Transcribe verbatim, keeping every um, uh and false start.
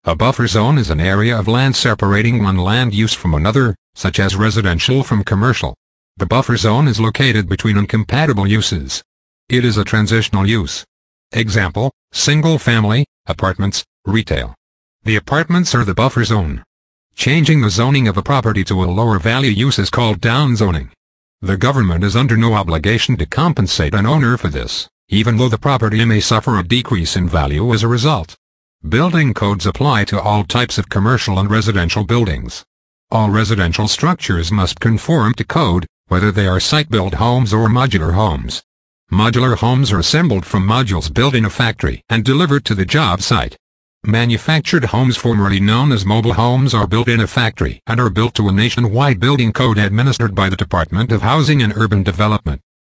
A buffer zone is an area of land separating one land use from another, such as residential from commercial. The buffer zone is located between incompatible uses. It is a transitional use. Example, single-family, apartments, retail. The apartments are the buffer zone. Changing the zoning of a property to a lower value use is called downzoning. The government is under no obligation to compensate an owner for this, even though the property may suffer a decrease in value as a result. Building codes apply to all types of commercial and residential buildings. All residential structures must conform to code, whether they are site-built homes or modular homes. Modular homes are assembled from modules built in a factory and delivered to the job site. Manufactured homes, formerly known as mobile homes, are built in a factory and are built to a nationwide building code administered by the Department of Housing and Urban Development.